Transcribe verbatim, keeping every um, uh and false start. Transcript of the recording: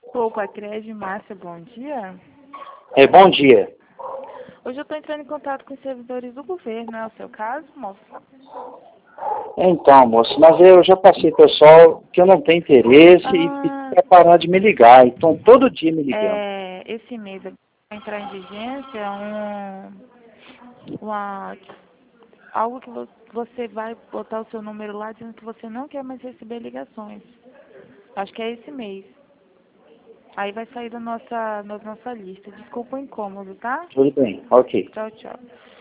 Poupa Cred, Márcia, bom dia. É, bom dia. Hoje eu estou entrando em contato com os servidores do governo, é o seu caso, moço? Então, moço, mas eu já passei pessoal que eu não tenho interesse e Ah, para parar de me ligar. Então, todo dia me ligando. é, esse mês vai entrar em vigência um, uma, algo que vo- você vai botar o seu número lá dizendo que você não quer mais receber ligações. Acho que é esse mês. Aí vai sair da nossa, da nossa lista. Desculpa o incômodo, tá? Tudo bem, ok. Tchau, tchau.